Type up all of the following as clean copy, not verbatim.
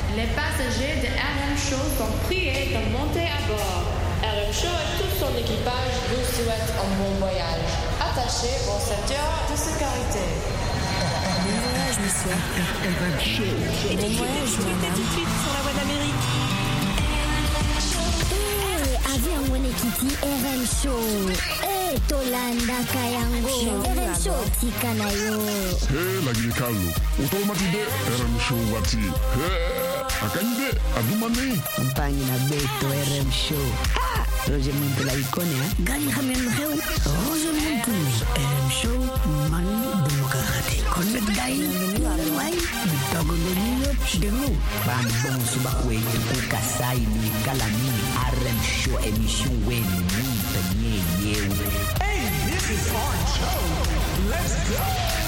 Les passagers de RM Show sont priés de monter à bord. RM Show et tout son équipage vous souhaitent un bon voyage. Attachez vos ceintures de sécurité. Bon voyage, monsieur. RM Show. Bon voyage, madame. Tout de suite sur la voie d'Amérique. Avion Wenekiti RM Show. Tolanda Kayango. RM Show Tikanayo. Lagi Carlo. Automatide RM Show wati. Akande adumani. Mpani na beto RM Show. Roger Muntu la ikone Gani khamyan mkheu. Roger Muntu RM Show mani demokrati. Connect dai. Wai. Bitago loniyo denu. Bambong subakwe tukuka sai ni kalami RM Show emission wen ni tanye yewe. Hey, this is our show. Let's go.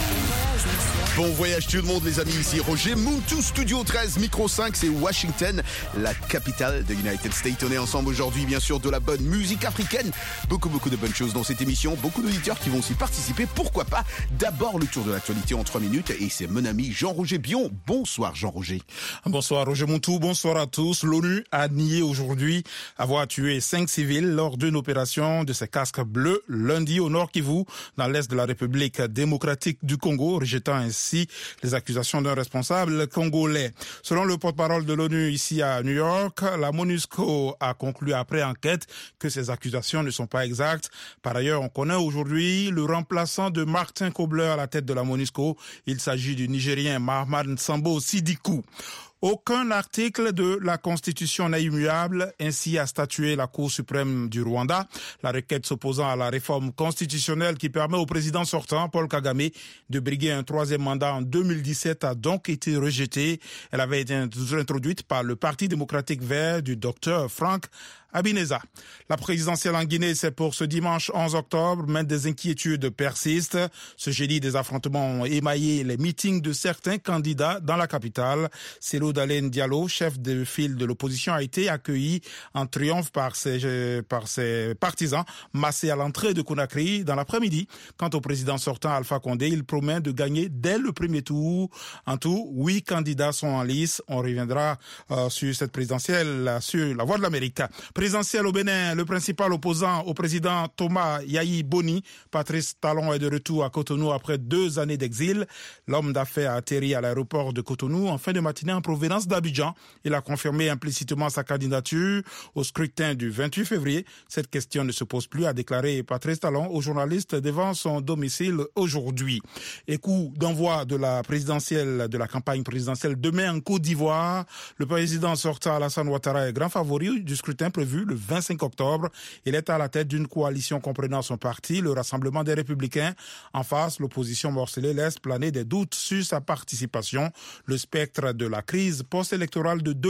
Bon voyage tout le monde les amis, ici Roger Muntu, Studio 13, Micro 5, c'est Washington, la capitale de United States. On est ensemble aujourd'hui, bien sûr, de la bonne musique africaine. Beaucoup de bonnes choses dans cette émission, beaucoup d'auditeurs qui vont aussi participer, pourquoi pas. D'abord, le tour de l'actualité en 3 minutes, et c'est mon ami Jean-Roger Bion. Bonsoir Jean-Roger. Bonsoir Roger Muntu, bonsoir à tous. L'ONU a nié aujourd'hui avoir tué 5 civils lors d'une opération de ses casques bleus lundi au Nord Kivu, dans l'est de la République démocratique du Congo, rejetant ainsi les accusations d'un responsable congolais. Selon le porte-parole de l'ONU ici à New York, la MONUSCO a conclu après enquête que ces accusations ne sont pas exactes. Par ailleurs, on connaît aujourd'hui le remplaçant de Martin Kobler à la tête de la MONUSCO. Il s'agit du Nigérien Mahamadou Sambo Sidikou. Aucun article de la Constitution n'est immuable, ainsi a statué la Cour suprême du Rwanda. La requête s'opposant à la réforme constitutionnelle qui permet au président sortant, Paul Kagame, de briguer un 3e mandat en 2017 a donc été rejetée. Elle avait été introduite par le Parti démocratique vert du docteur Frank Habineza. La présidentielle en Guinée, c'est pour ce dimanche 11 octobre, mais des inquiétudes persistent. Ce jeudi, des affrontements ont émaillé les meetings de certains candidats dans la capitale. Cellou Dalein Diallo, chef de file de l'opposition, a été accueilli en triomphe par ses partisans massés à l'entrée de Conakry dans l'après-midi. Quant au président sortant Alpha Condé, il promet de gagner dès le premier tour. En tout, 8 candidats sont en lice. On reviendra sur cette présidentielle sur la voie de l'Amérique. Présidentielle au Bénin, le principal opposant au président Thomas Yayi Boni, Patrice Talon, est de retour à Cotonou après 2 années d'exil. L'homme d'affaires a atterri à l'aéroport de Cotonou en fin de matinée en provenance d'Abidjan. Il a confirmé implicitement sa candidature au scrutin du 28 février. Cette question ne se pose plus, a déclaré Patrice Talon aux journalistes devant son domicile aujourd'hui. Et coup d'envoi de la campagne présidentielle demain en Côte d'Ivoire. Le président sortant Alassane Ouattara est grand favori du scrutin prévu le 25 octobre. Il est à la tête d'une coalition comprenant son parti, le Rassemblement des Républicains. En face, l'opposition morcelée laisse planer des doutes sur sa participation. Le spectre de la crise post-électorale de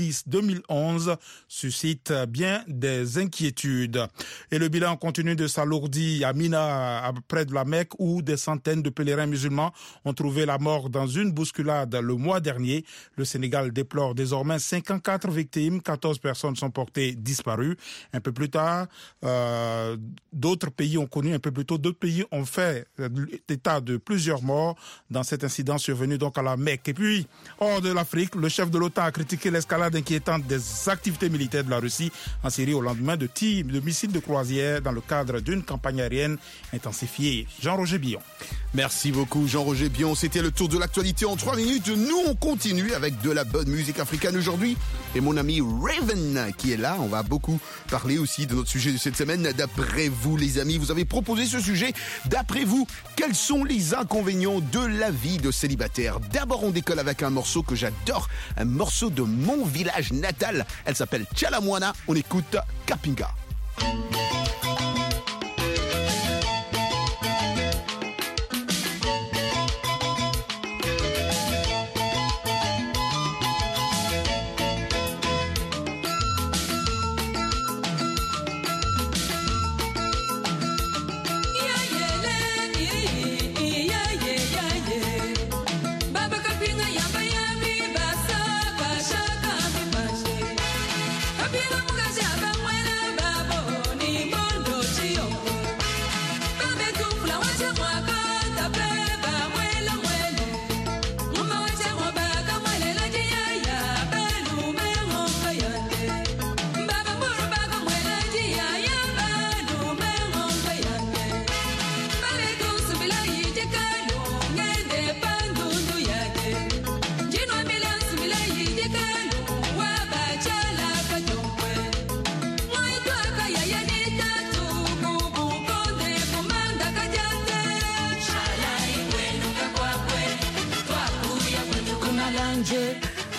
2010-2011 suscite bien des inquiétudes. Et le bilan continue de s'alourdir à Mina, près de la Mecque, où des centaines de pèlerins musulmans ont trouvé la mort dans une bousculade le mois dernier. Le Sénégal déplore désormais 54 victimes, 14 personnes sont portées disparues. Un peu plus tard, d'autres pays ont fait état de plusieurs morts dans cet incident survenu donc à la Mecque. Et puis, hors de l'Afrique, le chef de l'OTAN a critiqué l'escalade inquiétante des activités militaires de la Russie en Syrie au lendemain de tirs de missiles de croisière dans le cadre d'une campagne aérienne intensifiée. Jean-Roger Bion. Merci beaucoup Jean-Roger Bion, c'était le tour de l'actualité en 3 minutes. Nous on continue avec de la bonne musique africaine aujourd'hui et mon ami Raven qui est là. On va beaucoup parler aussi de notre sujet de cette semaine. D'après vous les amis, vous avez proposé ce sujet. D'après vous, quels sont les inconvénients de la vie de célibataire? D'abord on décolle avec un morceau que j'adore, un morceau de mon village natal. Elle s'appelle Tchalamwana, on écoute Kapinga. Baba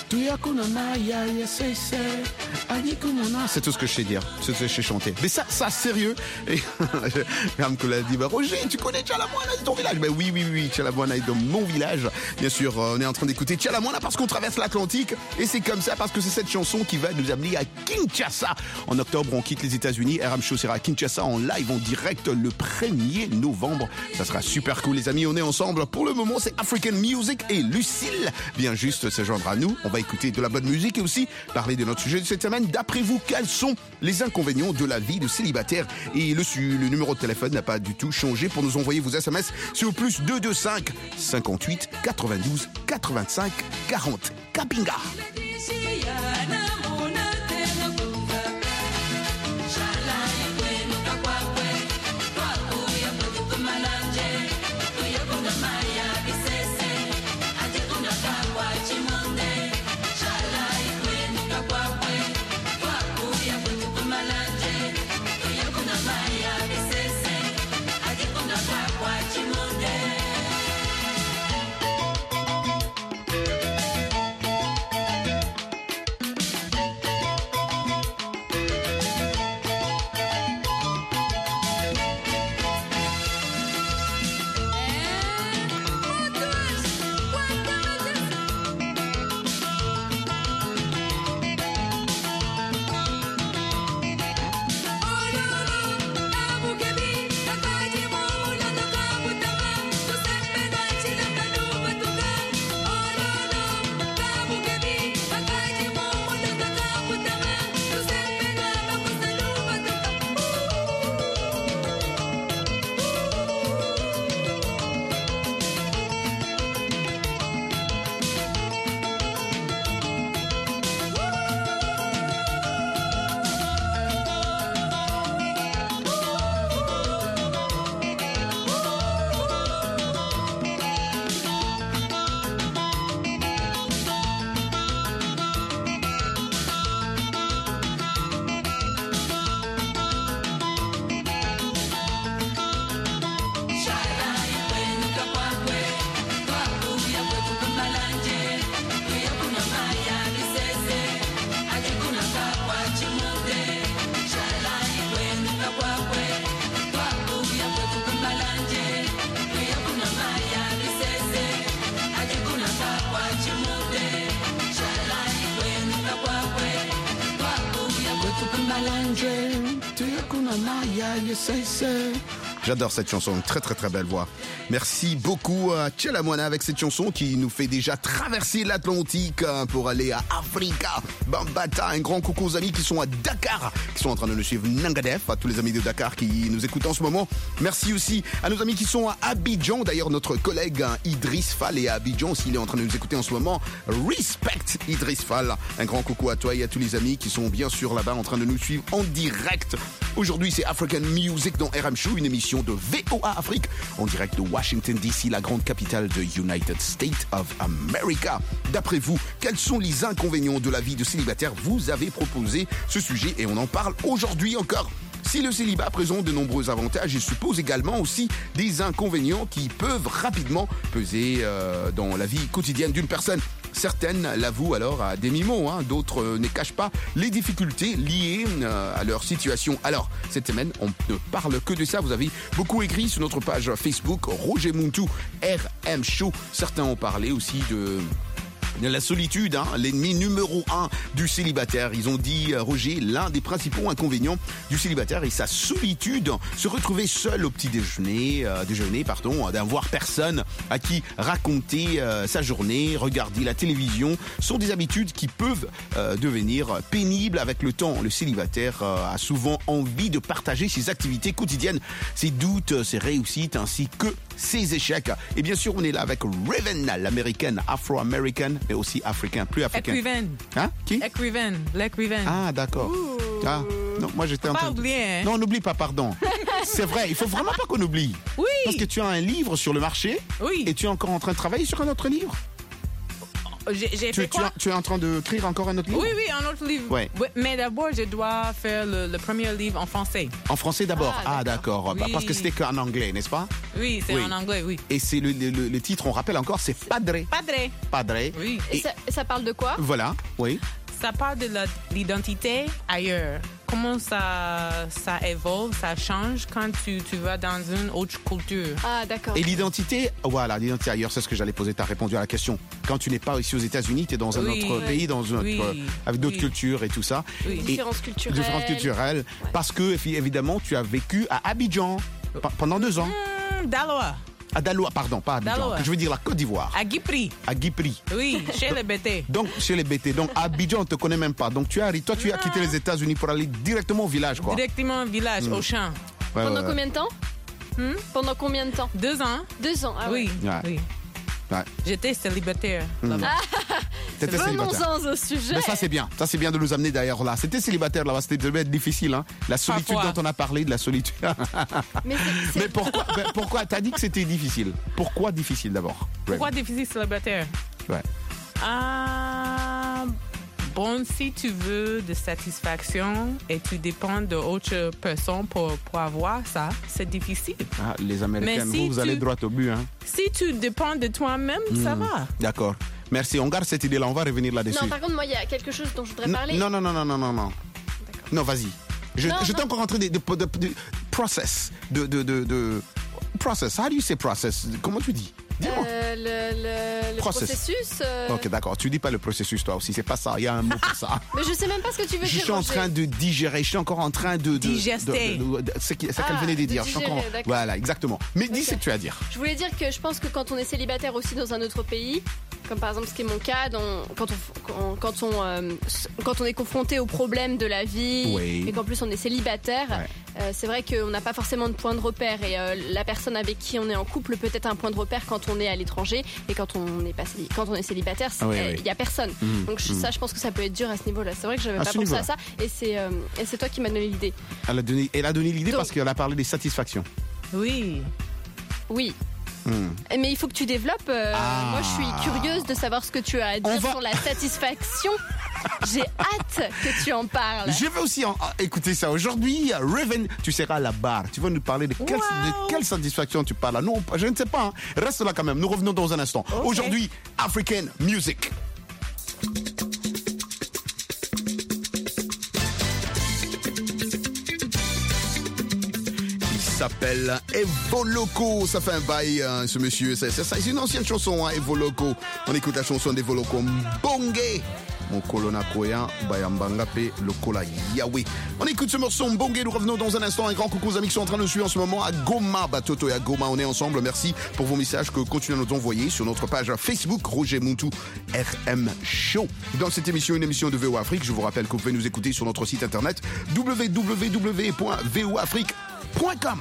C'est tout ce que je sais dire, c'est ce que je sais chanter. Mais ça, sérieux. Et Ramco l'a dit, Roger, tu connais Tchalamouana de ton village? Ben oui, Tchalamouana est de mon village. Bien sûr, on est en train d'écouter Tchalamouana parce qu'on traverse l'Atlantique. Et c'est comme ça parce que c'est cette chanson qui va nous amener à Kinshasa. En octobre, on quitte les États-Unis. RM Show sera à Kinshasa en live, en direct, le 1er novembre. Ça sera super cool, les amis. On est ensemble. Pour le moment, c'est African Music et Lucille vient juste se joindre à nous. On va écouter de la bonne musique et aussi parler de notre sujet de cette semaine. D'après vous, quels sont les inconvénients de la vie de célibataire? Et le numéro de téléphone n'a pas du tout changé pour nous envoyer vos SMS sur plus 225 58 92 85 40. Kapinga. J'adore cette chanson, une très très très belle voix. Merci beaucoup à Tchalamouana avec cette chanson qui nous fait déjà traverser l'Atlantique pour aller à Africa. Bambata, un grand coucou aux amis qui sont à Dakar, qui sont en train de nous suivre. Nangadef, à tous les amis de Dakar qui nous écoutent en ce moment. Merci aussi à nos amis qui sont à Abidjan. D'ailleurs, notre collègue Idriss Fall est à Abidjan s'il est en train de nous écouter en ce moment. Respect Idriss Fall. Un grand coucou à toi et à tous les amis qui sont bien sûr là-bas en train de nous suivre en direct. Aujourd'hui, c'est African Music dans RM Show, une émission de VOA Afrique en direct de Washington DC, la grande capitale de United States of America. D'après vous, quels sont les inconvénients de la vie de célibataire? Vous avez proposé ce sujet et on en parle aujourd'hui encore. Si le célibat présente de nombreux avantages, il suppose également aussi des inconvénients qui peuvent rapidement peser dans la vie quotidienne d'une personne. Certaines l'avouent alors à demi-mot, d'autres ne cachent pas les difficultés liées à leur situation. Alors, cette semaine, on ne parle que de ça. Vous avez beaucoup écrit sur notre page Facebook, Roger Muntu, RM Show. Certains ont parlé aussi de la solitude, l'ennemi numéro 1 du célibataire. Ils ont dit, Roger, l'un des principaux inconvénients du célibataire est sa solitude. Se retrouver seul au petit déjeuner, d'avoir personne à qui raconter sa journée, regarder la télévision, sont des habitudes qui peuvent devenir pénibles avec le temps. Le célibataire a souvent envie de partager ses activités quotidiennes, ses doutes, ses réussites, ainsi que ses échecs. Et bien sûr, on est là avec Raven, l'américaine, afro-américaine, mais aussi africain, plus africain. Ekriven. Hein? Qui? Ekriven. L'Ekriven. Ah, d'accord. Ah, non, moi j'étais en train de... oublier, hein? Non, on n'oublie pas, pardon. C'est vrai, il faut vraiment pas qu'on oublie. Oui. Parce que tu as un livre sur le marché. Oui. Et tu es encore en train de travailler sur un autre livre. j'ai fait quoi? Tu es en train d'écrire encore un autre livre? Oui, un autre livre. Ouais. Mais d'abord, je dois faire le premier livre en français. En français d'abord? D'accord. Oui. Parce que c'était qu'en anglais, n'est-ce pas? Oui, c'est en anglais, oui. Et c'est le titre, on rappelle encore, c'est Padre. Padre. Oui. Et ça parle de quoi? Voilà, oui. Ça parle de l'identité ailleurs. Comment ça évolue, ça change quand tu vas dans une autre culture. Ah, d'accord. Et l'identité ailleurs, c'est ce que j'allais poser. Tu as répondu à la question. Quand tu n'es pas ici aux États-Unis, tu es dans un autre pays, avec d'autres cultures et tout ça. Oui. Différences culturelles. Parce que, évidemment, tu as vécu à Abidjan pendant 2 ans. Daloa. À Daloa, pardon, pas à Abidjan. Daloa. Je veux dire la Côte d'Ivoire. À Guipry. Oui, chez les BT. Donc, chez les BT. Donc, à Abidjan, on ne te connaît même pas. Donc, tu as quitté les États-Unis pour aller directement au village, quoi. Directement au village, au champ. Pendant combien de temps? Pendant combien de temps? 2 ans. 2 ans, ah ouais. Oui. J'étais célibataire là-bas. T'étais célibataire. Venons-en au sujet. Mais ça, c'est bien. Ça, c'est bien de nous amener d'ailleurs là. C'était célibataire là-bas. C'était devait être difficile. Hein. La solitude dont on a parlé, de la solitude. Mais pourquoi t'as dit que c'était difficile? Pourquoi difficile d'abord? Pourquoi difficile célibataire? Ouais. Bon, si tu veux de satisfaction et tu dépends d'autres personnes pour avoir ça, c'est difficile. Les Américains, vous allez droit au but. Hein. Si tu dépends de toi-même, ça va. D'accord. Merci. On garde cette idée-là. On va revenir là-dessus. Non, par contre, moi, il y a quelque chose dont je voudrais parler. Non. Non, vas-y. J'étais encore en train de process. Process. How do you say process? Comment tu dis? Dis-moi. Le processus. Ok, d'accord. Tu dis pas le processus, toi aussi. C'est pas ça. Il y a un mot pour ça. Mais je sais même pas ce que tu veux dire. Je suis en train de digérer. Je suis encore en train de digester. C'est ce qu'elle venait de dire. Voilà, exactement. Mais dis ce que tu as à dire. Je voulais dire que je pense que quand on est célibataire aussi dans un autre pays, comme par exemple ce qui est mon cas, quand on est confronté aux problèmes de la vie et qu'en plus on est célibataire, c'est vrai qu'on n'a pas forcément de point de repère et la personne avec qui on est en couple peut être un point de repère quand on est à l'étranger et quand on est célibataire, il y a personne. Donc ça, je pense que ça peut être dur à ce niveau-là. C'est vrai que j'avais pas pensé à ça et c'est toi qui m'as donné l'idée. Elle a donné l'idée parce qu'elle a parlé des satisfactions. Oui. Mais il faut que tu développes. Moi, je suis curieuse de savoir ce que tu as à dire sur la satisfaction. J'ai hâte que tu en parles. Je vais aussi écouter ça. Aujourd'hui, Raven, tu seras à la barre. Tu vas nous parler de quelle satisfaction tu parles. Non, je ne sais pas. Hein. Reste là quand même. Nous revenons dans un instant. Okay. Aujourd'hui, African Music. S'appelle Evoloco. Ça fait un bail, ce monsieur. C'est une ancienne chanson, Evoloco. On écoute la chanson d'Evoloco. Mbongue. Mon colonna koyan, bayambangape, le kola Yahweh. On écoute ce morceau Mbongue. Nous revenons dans un instant. Un grand coucou aux amis qui sont en train de nous suivre en ce moment à Goma. Batoto et à Goma, on est ensemble. Merci pour vos messages que continuez à nous envoyer sur notre page Facebook Roger Muntu RM Show. Dans cette émission, une émission de VOA Afrique, je vous rappelle que vous pouvez nous écouter sur notre site internet www.voafrique.com.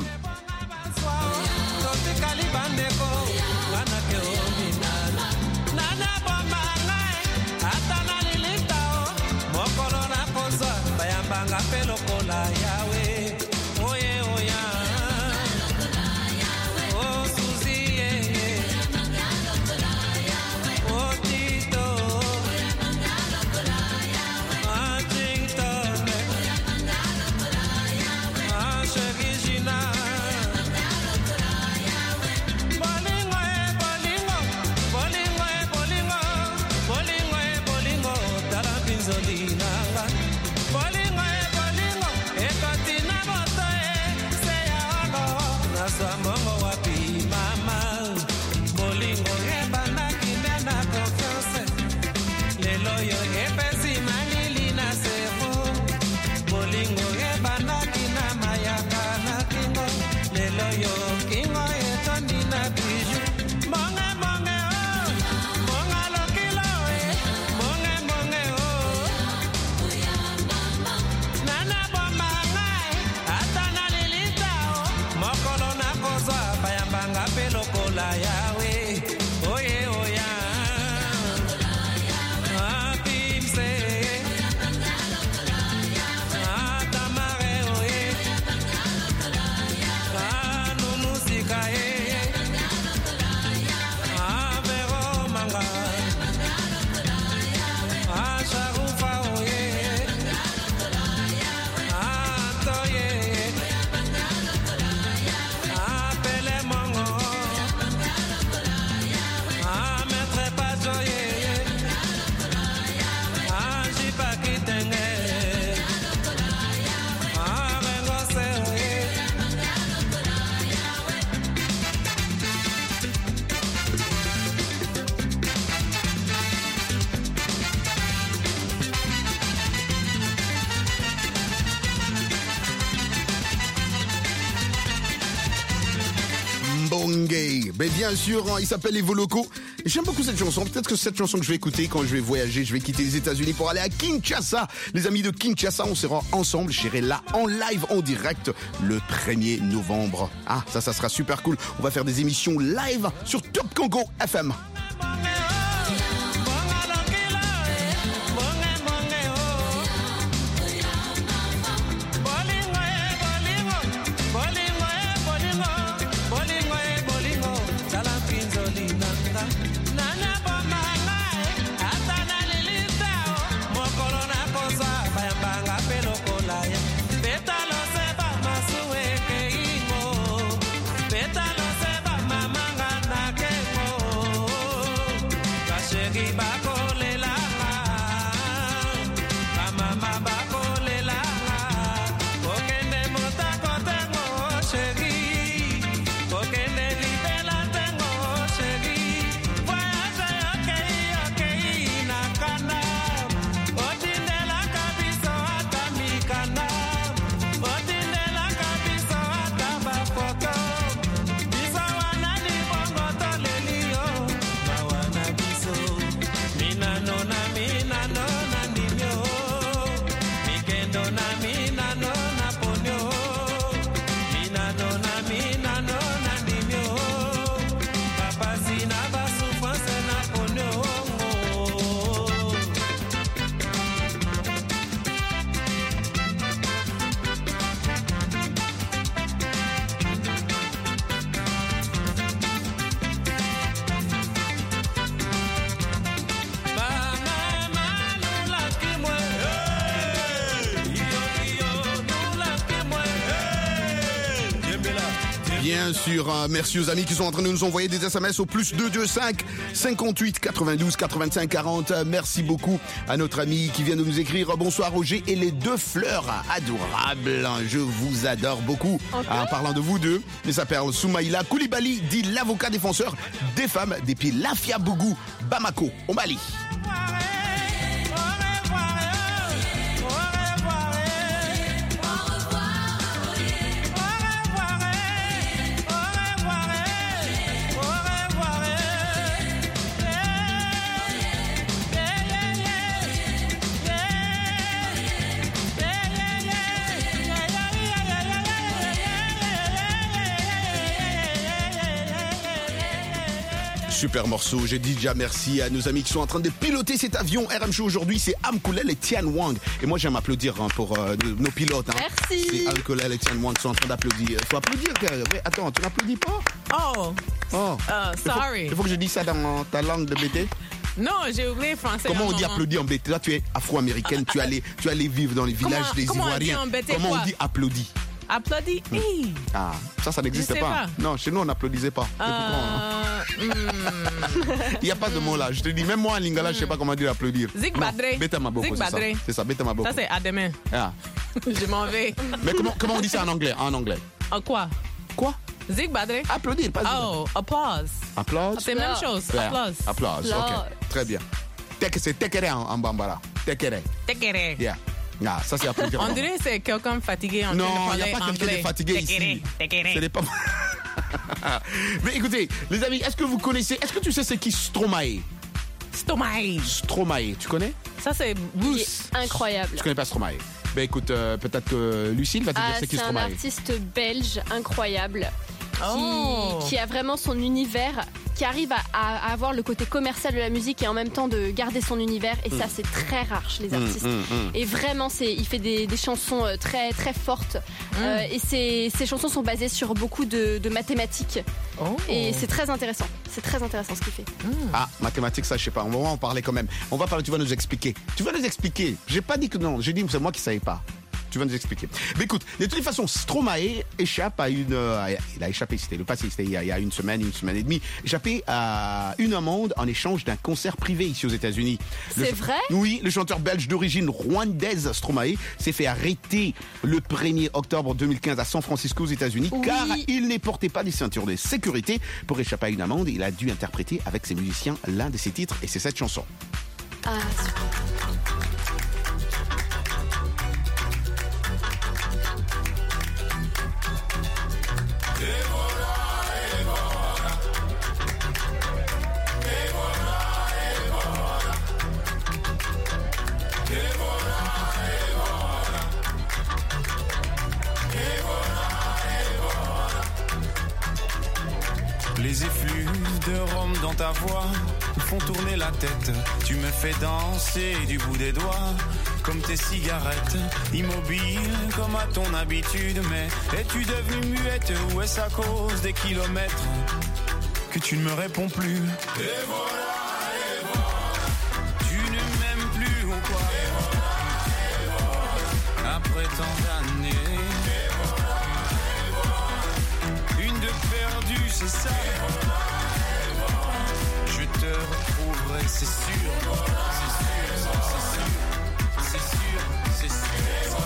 Yahweh, oh yeah, oh yeah. Happy say Bongay. Mais bien sûr, hein, il s'appelle Les Volocos. Et j'aime beaucoup cette chanson. Peut-être que c'est cette chanson que je vais écouter quand je vais voyager. Je vais quitter les États-Unis pour aller à Kinshasa. Les amis de Kinshasa, on sera ensemble. J'irai là en live, en direct, le 1er novembre. Ah, ça sera super cool. On va faire des émissions live sur Top Congo FM. Bien sûr, merci aux amis qui sont en train de nous envoyer des SMS au plus 225 58 92 85 40. Merci beaucoup à notre ami qui vient de nous écrire. Bonsoir Roger et les deux fleurs adorables. Je vous adore beaucoup. En parlant de vous deux, il s'appelle Soumaïla Koulibaly, dit l'avocat défenseur des femmes depuis Lafia-Bougou, Bamako, au Mali. Super morceau, j'ai dit déjà merci à nos amis qui sont en train de piloter cet avion RM Show aujourd'hui, c'est Amkoulel et Tian Wang. Et moi j'aime applaudir pour nos pilotes. Merci. C'est Amkoulel et Tian Wang qui sont en train d'applaudir. Il faut applaudir. Ouais, attends, tu n'applaudis pas? Sorry. Il faut que je dise ça dans ta langue de BT. Non, j'ai oublié français. Comment on dit applaudir en BT? Là tu es afro-américaine, tu allais vivre dans les villages des Ivoiriens. Comment on dit applaudit? Applaudis. Ah, ça n'existe pas. Non, chez nous on n'applaudissait pas. Il n'y a pas de mot là. Je te dis, même moi en lingala, je ne sais pas comment dire applaudir. Zik Badre. Beta Maboko, c'est ça. Beta Maboko. Ça c'est à demain. Ah. Je m'en vais. Mais comment on dit ça en anglais? Quoi? Zik Badre. Applaudir, pas applause. Applause. C'est la même chose. Applause. Ok, très bien. C'est tekere en bambara. Tekere. Yeah. Ah, ça c'est applaudir. On dirait que c'est quelqu'un fatigué en train de parler anglais. Non, il n'y a pas quelqu'un de fatigué ici. Ce n'est pas... Mais écoutez, les amis, est-ce que tu sais c'est qui Stromae? Stromae, tu connais? Ça c'est incroyable. Tu connais pas Stromae? Ben écoute, peut-être que Lucille va te dire c'est qui Stromae. C'est un artiste belge incroyable qui a vraiment son univers, qui arrive à avoir le côté commercial de la musique et en même temps de garder son univers. Et ça, c'est très rare chez les artistes. Et vraiment, il fait des chansons très, très fortes. Et ces chansons sont basées sur beaucoup de mathématiques. Et c'est très intéressant. C'est très intéressant ce qu'il fait. Ah, mathématiques, ça, je sais pas. On va en parler quand même. Tu vas nous expliquer. J'ai pas dit que non. J'ai dit que c'est moi qui savais pas. Tu vas nous expliquer. Mais écoute, de toute façon, Stromae échappe à il a échappé, c'était le passé, c'était il y a une semaine et demie, échappé à une amende en échange d'un concert privé ici aux États-Unis. C'est vrai? Oui, le chanteur belge d'origine rwandaise Stromae s'est fait arrêter le 1er octobre 2015 à San Francisco aux États-Unis car il ne portait pas des ceintures de sécurité. Pour échapper à une amende, il a dû interpréter avec ses musiciens l'un de ses titres et c'est cette chanson. Ah, super. de rhum dans ta voix font tourner la tête. Tu me fais danser du bout des doigts, comme tes cigarettes, immobile comme à ton habitude. Mais es-tu devenue muette ou est-ce à cause des kilomètres que tu ne me réponds plus? Et voilà, tu ne m'aimes plus ou quoi? Après tant d'années, une de perdue, c'est ça. Je te retrouverai, c'est sûr. C'est sûr.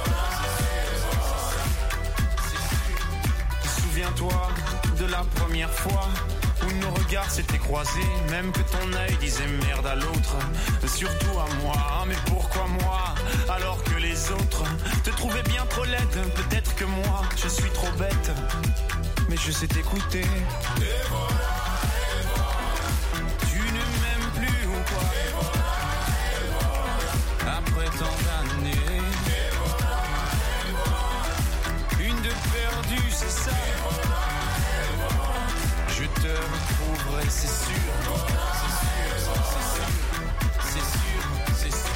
Souviens-toi de la première fois où nos regards s'étaient croisés, même que ton œil disait merde à l'autre, surtout à moi. Mais pourquoi moi, alors que les autres te trouvaient bien trop laide? Peut-être que moi, je suis trop bête, mais je sais t'écouter. Et voilà, tu ne m'aimes plus ou quoi? Après tant d'années, une de perdue, c'est ça. Je te retrouverai, c'est sûr. C'est sûr.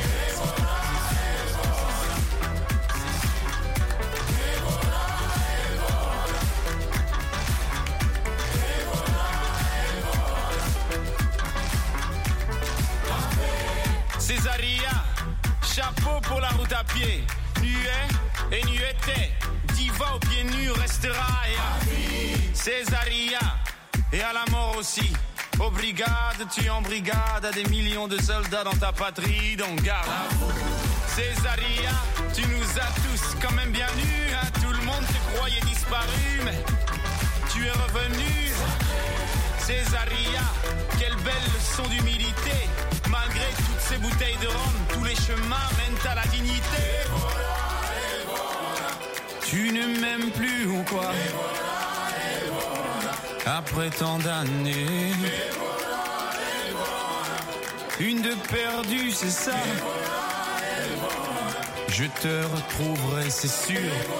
Césaria, chapeau pour la route à pied. Nuet et nuettait, diva aux pieds nus restera. Et à vie, Césaria, et à la mort aussi. Aux brigades, tu en brigade à des millions de soldats dans ta patrie, donc garde à vous. Césaria, tu nous as tous quand même bien nus, hein. Tout le monde te croyait disparu, mais tu es revenu. Césaria, quelle belle leçon d'humilité. Malgré toutes ces bouteilles de rhum, tous les chemins mènent à la dignité. Et voilà. Tu ne m'aimes plus ou quoi? Après tant d'années, une de perdue, c'est ça. Je te retrouverai, c'est sûr.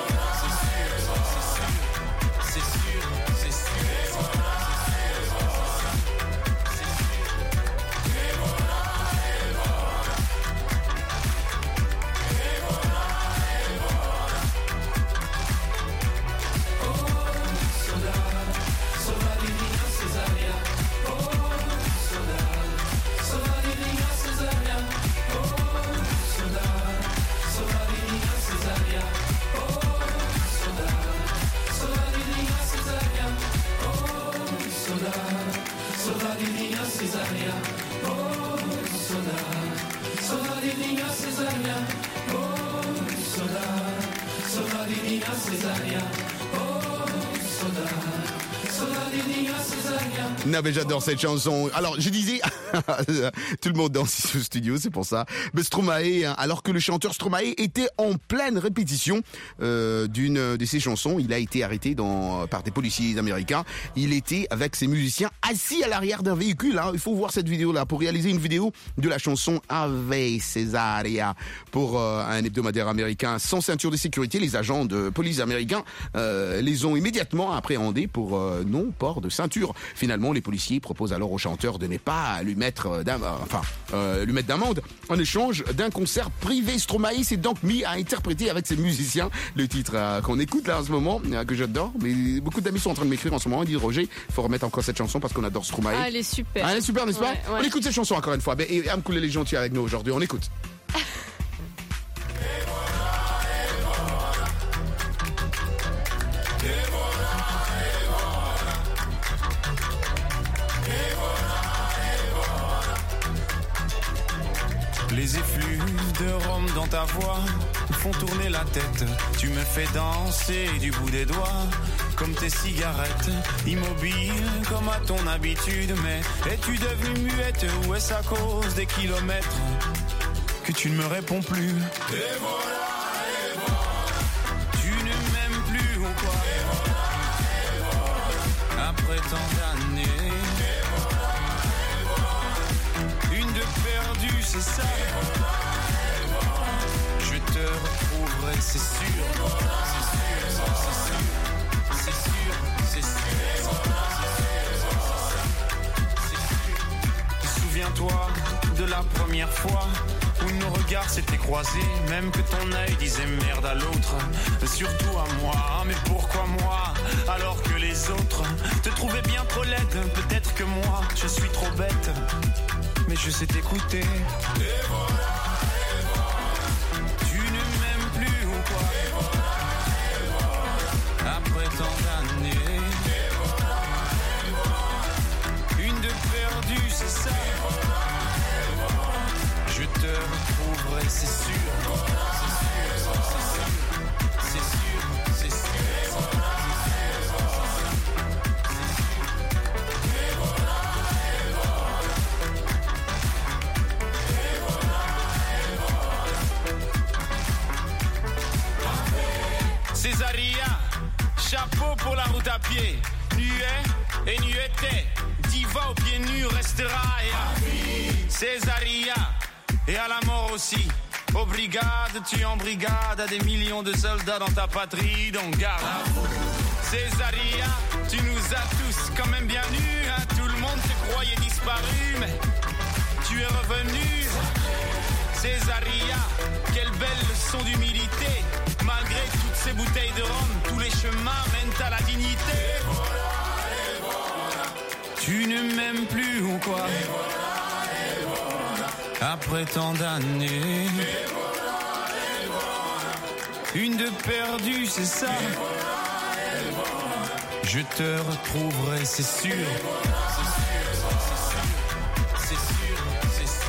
Non mais j'adore cette chanson. Alors je disais, tout le monde danse ici au studio, c'est pour ça. Mais Stromae, alors que le chanteur Stromae était en pleine répétition d'une de ses chansons, il a été arrêté par des policiers américains. Il était avec ses musiciens assis à l'arrière d'un véhicule. Hein. Il faut voir cette vidéo-là pour réaliser une vidéo de la chanson Ave Césaria pour un hebdomadaire américain. Sans ceinture de sécurité, les agents de police américains les ont immédiatement appréhendés pour non-port de ceinture. Finalement, les policiers proposent alors au chanteur de ne pas lui mettre d'amende en échange d'un concert privé. Stromae s'est donc mis à interpréter avec ses musiciens le titre qu'on écoute là en ce moment, que j'adore. Mais beaucoup d'amis sont en train de m'écrire en ce moment. Ils disent Roger, faut remettre encore cette chanson parce qu'on adore Stromae. Ah, elle est super. Ah, elle est super, n'est-ce pas? Ouais. On écoute cette chanson encore une fois. Et Amkoulé les gentils avec nous aujourd'hui. On écoute. Les effluves de rhum dans ta voix font tourner la tête. Tu me fais danser du bout des doigts, comme tes cigarettes, immobile comme à ton habitude. Mais es-tu devenue muette ou est-ce à cause des kilomètres que tu ne me réponds plus? Et voilà, tu ne m'aimes plus ou quoi? Après tant d'années, une de perdue, c'est ça. Je te retrouverai, c'est sûr. C'est sûr. Souviens-toi de la première fois où nos regards s'étaient croisés, même que ton œil disait merde à l'autre, surtout à moi. Mais pourquoi moi, alors que les autres te trouvaient bien trop laide? Peut-être que moi, je suis trop bête, mais je sais t'écouter. Et voilà. Tu ne m'aimes plus ou quoi? Après tant d'années, une de perdue, c'est ça. Je te retrouverai, c'est sûr. C'est sûr, c'est sûr. Césaria, chapeau pour la route à pied. Nuet et nueté, diva aux pieds nus restera. Et à Césaria, et à la mort aussi. Aux brigades, tu en brigade, à des millions de soldats dans ta patrie, donc garde à vous. Césaria, tu nous as tous quand même bien nus, hein. Tout le monde te croyait disparu, mais tu es revenu. Césaria, quelle belle leçon d'humilité. Malgré toutes ces bouteilles de rhum, tous les chemins mènent à la dignité. Tu ne m'aimes plus ou quoi? Après tant d'années, une de perdue, c'est ça. Je te retrouverai, c'est sûr. C'est sûr, c'est sûr.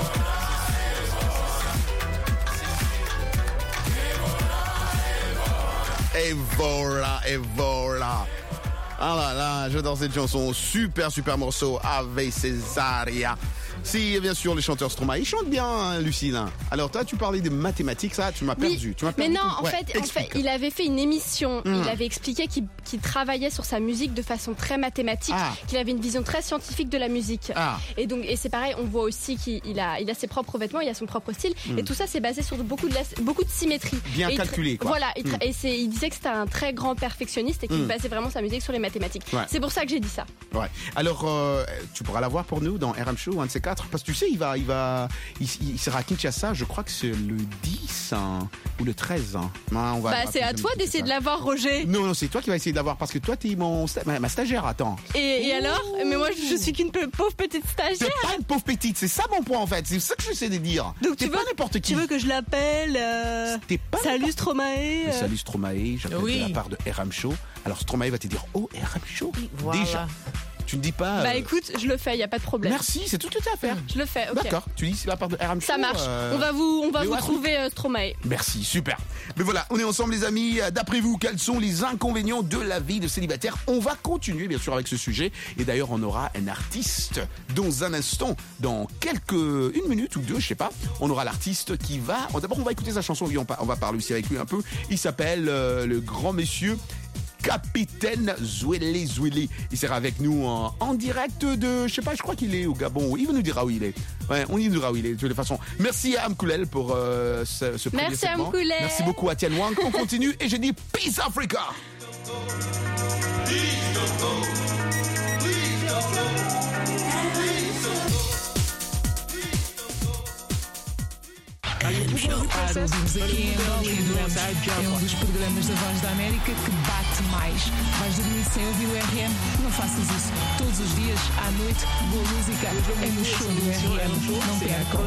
Et voilà, et voilà. Ah là là, j'adore cette chanson. Super, super morceau avec Césaria. Si, bien sûr, les chanteurs Stromae, ils chantent bien, hein, Lucille. Alors, toi, tu parlais de mathématiques, ça, tu m'as perdu. Tu m'as perdu. Mais non, en Ouais, fait, explique. il avait fait une émission. Il avait expliqué qu'il travaillait sur sa musique de façon très mathématique, qu'il avait une vision très scientifique de la musique. Et donc, et c'est pareil, on voit aussi qu'il a ses propres vêtements, il a son propre style. Et tout ça, c'est basé sur beaucoup de symétrie. Bien et calculé, quoi. Voilà. Et il disait que c'était un très grand perfectionniste et qu'il basait vraiment sa musique sur les mathématiques. Ouais. C'est pour ça que j'ai dit ça. Ouais. Alors, tu pourras la voir pour nous dans RM Show, un de ces quatre. Parce que tu sais, il sera à Kinshasa, je crois que c'est le 10 ou le 13. C'est à toi d'essayer de l'avoir, Roger. Non, c'est toi qui vas essayer de l'avoir parce que toi, t'es ma stagiaire, attends. Et alors? Mais moi, je suis qu'une pauvre petite stagiaire. T'es pas une pauvre petite, c'est ça mon point en fait. C'est ça que j'essaie de dire. Donc t'es pas n'importe qui. Tu veux que je l'appelle Salut Stromae. Salut Stromae, j'appelle de la part de RM Show. Alors Stromae va te dire, oh, RM Show. Voilà. Déjà. Tu ne dis pas. Bah écoute, je le fais, il y a pas de problème. Merci, c'est tout ce que tu as à faire. Je le fais, ok. D'accord, tu dis c'est la part de RM Show. Ça marche. On va vous trouver Stromae. Merci, super. Mais voilà, on est ensemble les amis. D'après vous, quels sont les inconvénients de la vie de célibataire? On va continuer bien sûr avec ce sujet. Et d'ailleurs, on aura un artiste dans un instant, dans une minute ou deux, je sais pas. On aura l'artiste qui va. D'abord, on va écouter sa chanson. On va parler aussi avec lui un peu. Il s'appelle le grand monsieur Capitaine Zweli Zweli. Il sera avec nous en direct de, je sais pas, je crois qu'il est au Gabon. Il nous dira où il est. Ouais, on y dira où il est de toute façon. Merci à Amkoulel pour ce premier segment. Amkoulel. Merci beaucoup à Tian Wang. On continue et je dis Peace Africa. Ouvimos aqui é um dos programas da Voz da América que bate mais. Vais dormir sem ouvir o RM? Não faças isso. Todos os dias, à noite, boa música é no show do RM. Não percam.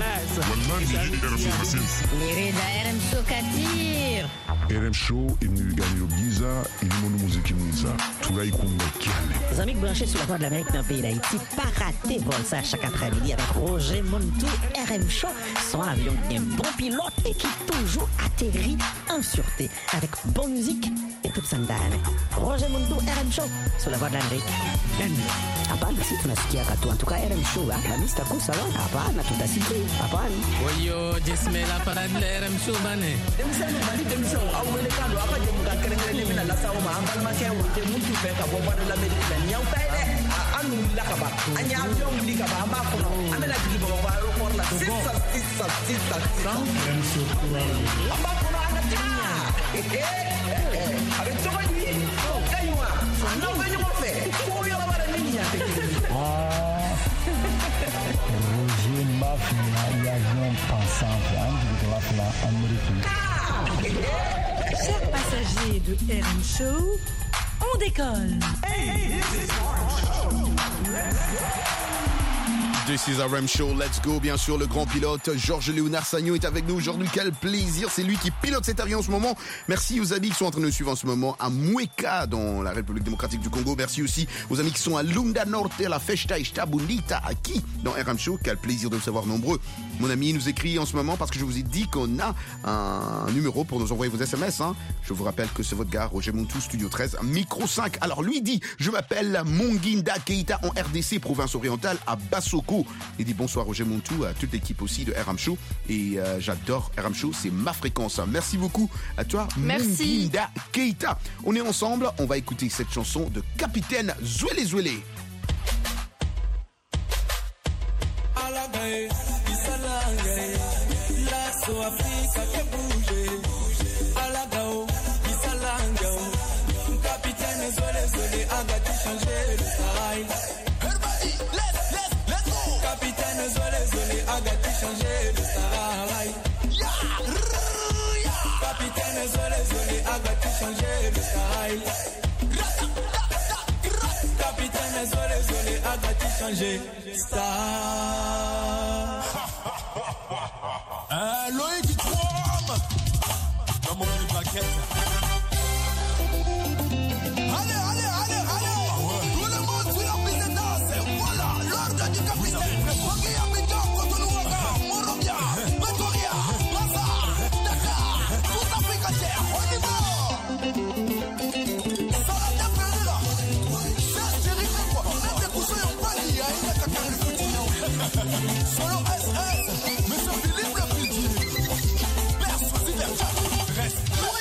RM Show Katir. RM Show inu ganyo giza ilimono muziki mwiza tulai kunga kiane. Les amis branchés sur la Voix de l'Amérique dans le pays d'Haïti, pas rater vol ça chaque après-midi avec Roger Montou, RM Show, son avion qui est un bon pilote et qui toujours atterrit en sûreté avec bonne musique et toute sa dame. Roger Montou, RM Show, sur la Voix de l'Amérique. Hapana, si tunasikia katu. En tout cas, RM Show, Hamisi takusa lo. Hapana, tutasikia. Hapana. Oyo, jesmela para RM Show bane. Awelekando akaje mukakerengele mina la sawo ma ambal ma ke wote muntu fe ka boba de l'Amérique la nyaw tayde anu la ka ba anya avion li ka ba ma ko no amela digi bo ba ro por la sissa amba ko no ana ta avec to ba ni kaywa no venyo mo fe ko yo la bara ni nya Chers passagers de RM Show, on décolle. This is RM Show, let's go. Bien sûr, le grand pilote Georges Léonard Sagnon est avec nous aujourd'hui. Quel plaisir, c'est lui qui pilote cet avion en ce moment. Merci aux amis qui sont en train de nous suivre en ce moment à Mweka dans la République démocratique du Congo. Merci aussi aux amis qui sont à Lunda Norte, la Festa Esta Bonita, aquí dans RM Show. Quel plaisir de vous savoir nombreux. Mon ami nous écrit en ce moment parce que je vous ai dit qu'on a un numéro pour nous envoyer vos SMS. Je vous rappelle que c'est votre gars, Roger Montou, Studio 13, Micro 5. Alors lui dit, je m'appelle Monginda Keita en RDC, province orientale, à Bassoko. Il dit bonsoir Roger Montou, à toute l'équipe aussi de RM Show. Et j'adore RM Show, c'est ma fréquence. Merci beaucoup à toi, Monginda Keita. On est ensemble, on va écouter cette chanson de Capitaine Zwele Zwele. Capitaine Zwele Zwele a gâté changer le style. Capitaine Zwele Zwele a gâté changer le style. Capitaine Zwele Zwele a gâté changer le style. Capitaine Zwele Zwele a gâté changer le style. Loïc du Trôme dans mon mini plaquette. Allez, allez, allez, allez. Tout le monde sur la piste de danse. Voilà l'ordre du capitaine. Foggy Abidjan, Cotonou-Ouaga, Monrovia, Pretoria, Lazare, Dakar, toute Afrique entière. On y va. Ça va t'appeler là. C'est chéri, mais quoi. Même les coussins n'ont pas lié. Il y a quelqu'un qui fout ici. Solo SS, Monsieur Philippe le Pitié. Père Souci Verja. Reste.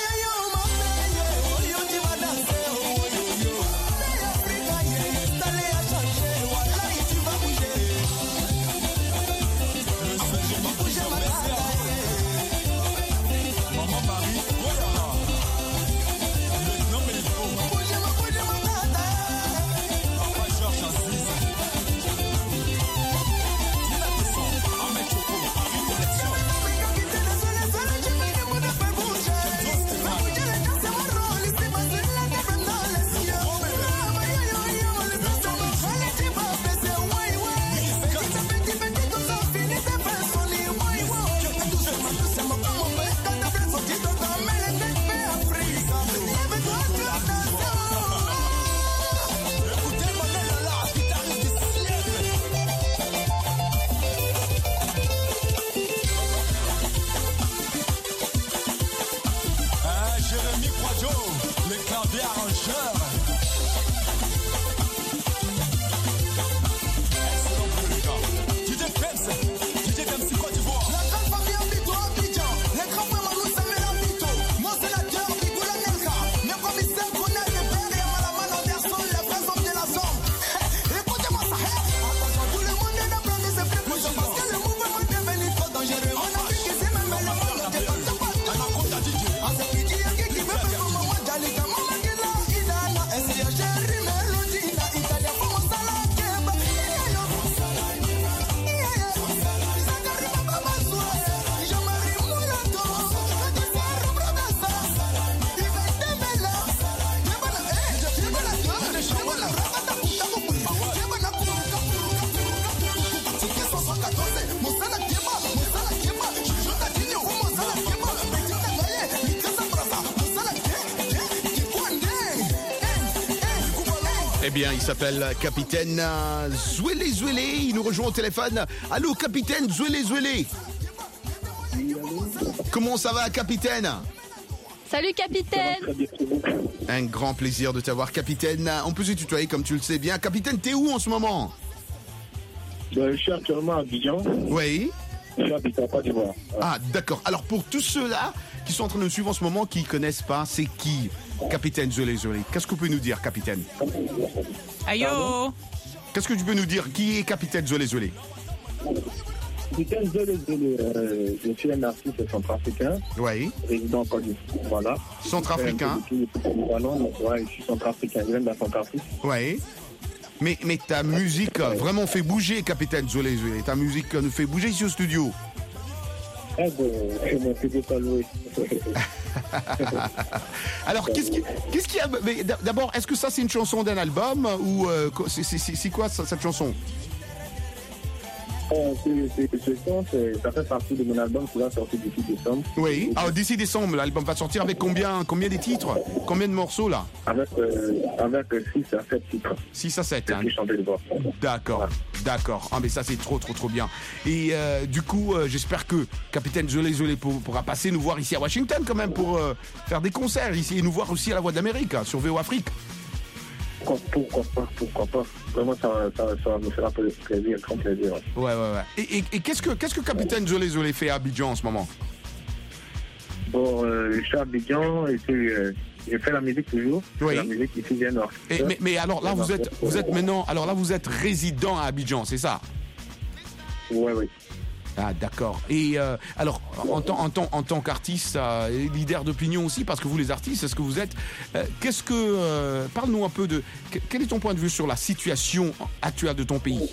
Eh bien, il s'appelle Capitaine Zwele Zwele. Il nous rejoint au téléphone. Allô, Capitaine Zwele Zwele. Comment ça va, Capitaine? Salut, Capitaine. Un grand plaisir de t'avoir, Capitaine. On peut se tutoyer, comme tu le sais bien. Capitaine, t'es où en ce moment? Je suis actuellement à Abidjan. Oui. Je suis à Côte d'Ivoire. Ah, d'accord. Alors, pour tous ceux-là qui sont en train de nous suivre en ce moment, qui ne connaissent pas, c'est qui Capitaine Zwele Zwele? Qu'est-ce que vous pouvez nous dire, Capitaine? Ayo. Qu'est-ce que tu peux nous dire? Qui est Capitaine Zwele Zwele? Capitaine Zwele Zwele, je suis un artiste centrafricain. Oui. Résident en Côte d'Ivoire. Voilà. Centrafricain. Ouais, je suis centrafricain. Je viens de la Centrafrique. Oui. Mais ta musique vraiment fait bouger, Capitaine Zolé. Ta musique nous fait bouger ici au studio. Ah bon, je m'en fais pas louer. Alors, qu'est-ce qu'il y a mais d'abord, est-ce que ça c'est une chanson d'un album ou c'est quoi cette chanson? Ça fait partie de mon album qui va sortir d'ici décembre. Oui. Alors d'ici décembre, l'album va sortir avec combien de titres? Combien de morceaux là? Avec 6 à 7 titres. 6 à 7. Hein. D'accord. Voilà. D'accord. Ah mais ça c'est trop bien. Et du coup, j'espère que Capitaine Zolé pourra passer nous voir ici à Washington quand même pour faire des concerts ici et nous voir aussi à la Voix d'Amérique sur VO Afrique. Pourquoi pas. Vraiment, ça me fera plaisir, grand plaisir. Ouais. Et qu'est-ce que Capitaine Zolé fait à Abidjan en ce moment? Bon, je suis à Abidjan et puis je fais la musique toujours. Oui. Je fais la musique ici, j'ai Nord. Mais alors là, vous êtes maintenant. Alors là, vous êtes résident à Abidjan, c'est ça? Oui. Ah d'accord. Et alors en tant qu'artiste, leader d'opinion aussi, parce que vous les artistes, c'est ce que vous êtes. Parle-nous un peu de quel est ton point de vue sur la situation actuelle de ton pays?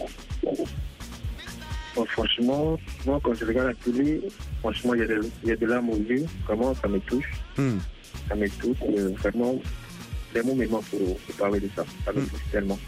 Bon, franchement, moi quand je regarde la télé, franchement il y a de larmes aux yeux. Vraiment, ça me touche. Ça me touche. Vraiment, les mots me manquent pour parler de ça. Ça me touche tellement.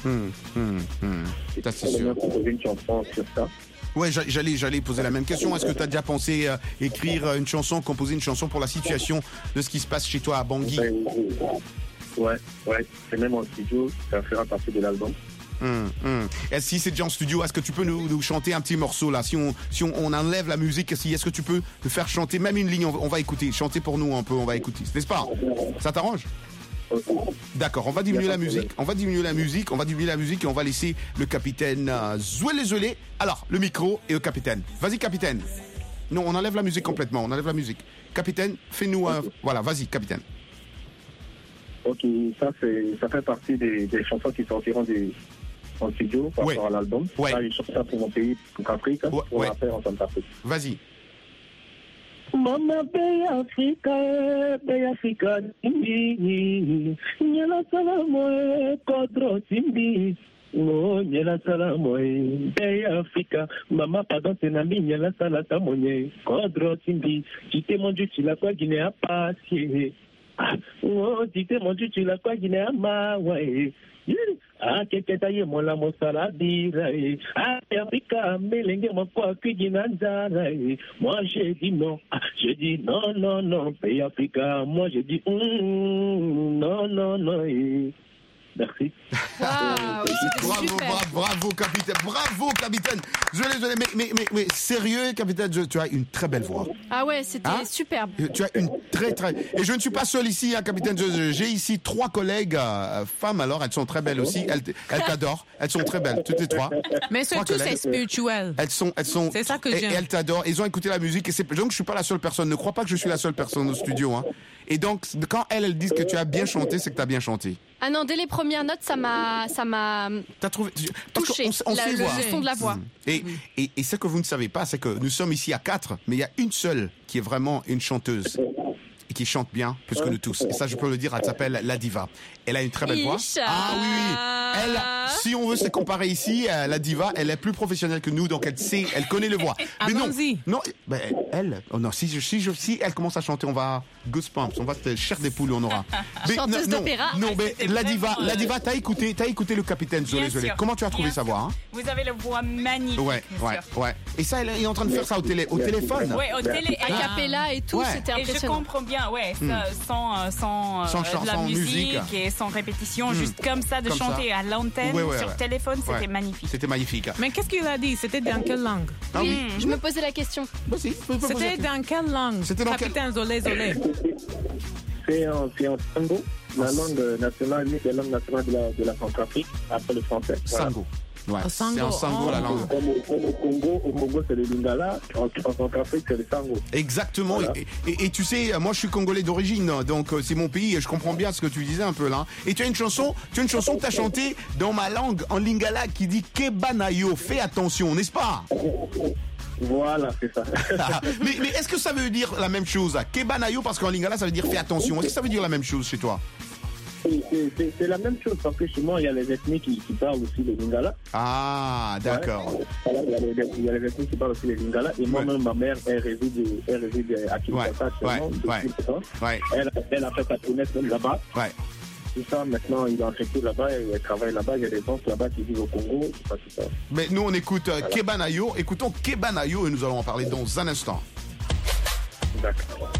Ça c'est sûr. Composer une chanson sur ça. Ouais, j'allais poser la même question. Est-ce que tu as déjà pensé écrire une chanson, composer une chanson pour la situation de ce qui se passe chez toi à Bangui? Ouais. C'est même en studio, ça fera partie de l'album. Et si c'est déjà en studio, est-ce que tu peux nous chanter un petit morceau là? Si on enlève la musique, est-ce que tu peux nous faire chanter même une ligne? On va écouter. Chanter pour nous un peu, on va écouter. N'est-ce pas? Ça t'arrange? D'accord, on va diminuer la musique et on va laisser le capitaine Zolé. Alors, le micro et le capitaine. Vas-y, capitaine. Non, on enlève la musique complètement, Capitaine, fais-nous voilà, vas-y, capitaine. Ok, ça fait partie des chansons qui sortiront en studio par rapport à l'album. Ouais. Là, je chante ça pour mon pays, pour l'Afrique, pour la paix en Centrafrique. Vas-y. Mama Bay Africa, Timbi, Nyala Salamoe, Kodro Timbi, Nyala Salamoe, Bay Africa, Mama pardon Tenami, Nyala Salamoe, Kodro Timbi, Tite mon Dieu, tu l'as quoi Guinée à passer, Tite mon Dieu, tu l'as quoi Guinée à Mawaï. Ah, keketaye mola mosala dirae. Ah, Africa, melenge mokwa kujinanzarae. Moi, j'ai dit non. Je dis non, pays Africa. Moi, je dis non. Merci. Bravo, capitaine. Désolé, mais sérieux, capitaine, tu as une très belle voix. Ah ouais, c'était superbe. Tu as une très... Et je ne suis pas seul ici, capitaine. J'ai ici 3 collègues femmes, alors elles sont très belles aussi. Elles t'adorent. Elles sont très belles, toutes les 3. Mais surtout, c'est spirituel. Elles sont. C'est ça que j'aime. Et elles t'adorent. Ils ont écouté la musique. Donc, je suis pas la seule personne. Ne crois pas que je suis la seule personne au studio. Hein. Et donc, quand elles disent que tu as bien chanté, c'est que tu as bien chanté. Ah non, dès les premières notes, ça m'a T'as trouvé touché, on sait voir. Le son de la voix. Et ce que vous ne savez pas, c'est que nous sommes ici à 4, mais il y a une seule qui est vraiment une chanteuse et qui chante bien plus que nous tous. Et ça, je peux le dire, elle s'appelle La Diva. Elle a une très belle voix. Ah oui. Elle, si on veut se comparer ici, La Diva, elle est plus professionnelle que nous, donc elle connaît le voix. Mais non, si elle commence à chanter, on va goosebumps, on va te chair des poules, on aura. Chanteuse d'opéra. Non, mais La Diva, t'as écouté le capitaine Zolé. Comment tu as trouvé sa voix? Vous avez la voix magnifique. Ouais. Et ça, elle est en train de faire ça au téléphone. Ouais, au télé. A cappella et tout, c'était impressionnant. Et je comprends bien, sans la musique et sans répétition, juste comme ça, de chanter à l'antenne sur téléphone, c'était magnifique. C'était magnifique. Mais qu'est-ce qu'il a dit? C'était dans quelle langue? Ah oui. Je me posais la question. C'était dans quelle langue? Capitaine Zolé. C'est en Sango, la langue nationale, la langue nationale de la Centrafrique, après le français. Sango. Ouais, c'est en Sango la langue. Au Congo, c'est le Lingala. En Centrafrique, c'est le Sango. Exactement. Voilà. Et tu sais, moi, je suis congolais d'origine, donc c'est mon pays et je comprends bien ce que tu disais un peu là. Et tu as une chanson que tu as chantée dans ma langue, en Lingala, qui dit Kebanayo, fais attention, n'est-ce pas? Voilà, c'est ça. mais est-ce que ça veut dire la même chose? Kebanayo, parce qu'en Lingala, ça veut dire fais attention. Est-ce que ça veut dire la même chose chez toi? C'est la même chose, parce que chez moi, il y a les ethnies qui parlent aussi le lingala. Ah, d'accord. Ouais. Il y a les ethnies qui parlent aussi le lingala. Et moi-même, ma mère, elle réside à Kinshasa actuellement. Elle a fait sa jeunesse même là-bas. Ouais. Tout ça, maintenant, il est en fait là-bas, elle travaille là-bas. Il y a des gens là-bas qui vivent au Congo. Tout ça. Mais nous, on écoute Kebanayo. Écoutons Kebanayo et nous allons en parler dans un instant. D'accord.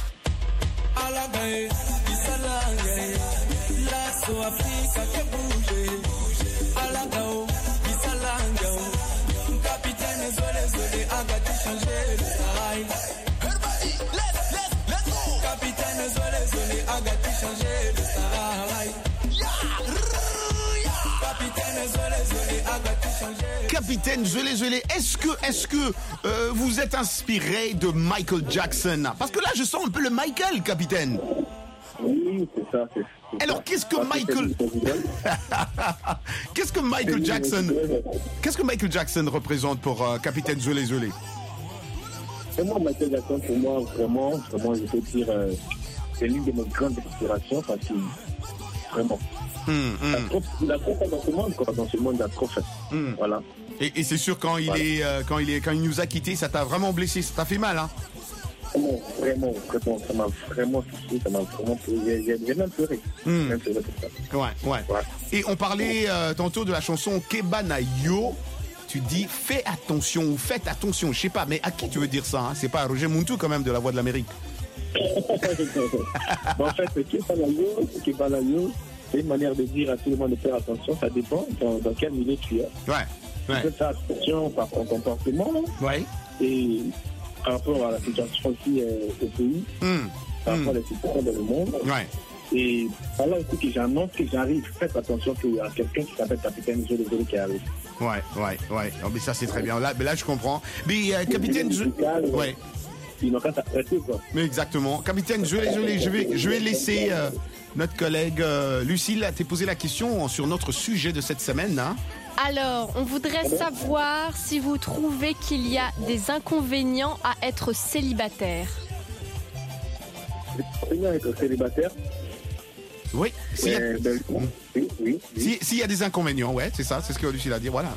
Capitaine Zolé, est-ce que vous êtes inspiré de Michael Jackson? Parce que là, je sens un peu le Michael, capitaine. Oui, c'est ça. Alors, qu'est-ce que Michael Jackson représente pour Capitaine Zolé? Moi, Michael Jackson, pour moi, vraiment, je peux dire, c'est l'une de mes grandes inspirations, parce que vraiment. Il a trop fait dans ce monde, quoi. Dans ce monde, il a trop fait. Voilà. Et c'est sûr, quand il nous a quittés, ça t'a vraiment blessé, ça t'a fait mal, hein? Vraiment, ça m'a vraiment touché, ça m'a vraiment j'ai même pleuré. Ouais. Et on parlait tantôt de la chanson Kebanayo. Tu dis fais attention ou faites attention, je sais pas, mais à qui tu veux dire ça, hein? C'est pas à Roger Muntu quand même de La Voix de l'Amérique. En fait, Kebanayo, c'est une manière de dire à tout le monde de faire attention, ça dépend dans quel milieu tu es. Ouais. Tu peux faire attention par ton comportement, ouais. Et par rapport à la situation aussi au pays, par rapport à la situation dans le monde. Ouais. Et par là aussi que j'annonce que j'arrive, faites attention qu'il y a quelqu'un qui s'appelle Capitaine Zolé qui arrive. Ouais. Oh, mais ça c'est très bien. Là je comprends. Mais Capitaine Zolé, ouais. Ils n'ont qu'à s'arrêter, quoi. Mais exactement. Capitaine Zolé, je vais laisser notre collègue Lucille t'ai posé la question sur notre sujet de cette semaine, hein. Alors, on voudrait savoir si vous trouvez qu'il y a des inconvénients à être célibataire. Des inconvénients à être célibataire? Oui. Oui. S'il y a des inconvénients, ouais, c'est ça, c'est ce que Lucille a dit, voilà.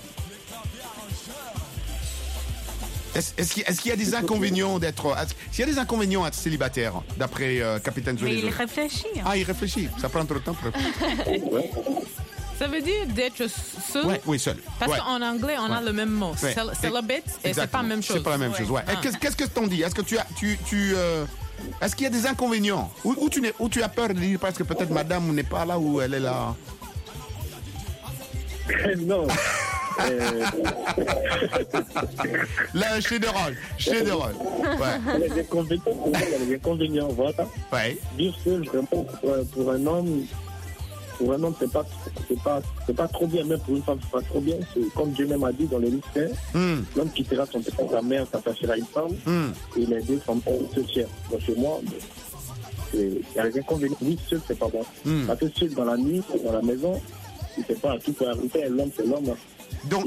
Est-ce qu'il y a des inconvénients s'il y a des inconvénients à être célibataire, d'après Capitaine Zolé? Mais il réfléchit. Ah, il réfléchit. Ça prend trop de temps pour réfléchir. Ça veut dire d'être seul? Oui, seul. Parce qu'en anglais, on a le même mot. Celibate, et c'est pas la même chose. C'est pas la même chose, ouais. Qu'est-ce que t'en dis? Est-ce que est-ce qu'il y a des inconvénients? Ou tu as peur de dire parce que peut-être madame n'est pas là ou elle est là? Non. Là, chez de rôle. Ouais. Les inconvénients, voilà. Ouais. Vivre seul, vraiment, pour un homme, c'est pas trop bien, même pour une femme, c'est pas trop bien. C'est comme Dieu même a dit dans le livre Saint, l'homme quittera son père, sa mère, s'attachera une femme, et les deux femmes se tiennent. Donc chez moi, il y a des inconvénients. Oui, seul, c'est pas bon. Parce que seul dans la nuit, dans la maison, il ne sait pas, tout peut arriver, l'homme, c'est l'homme. Donc,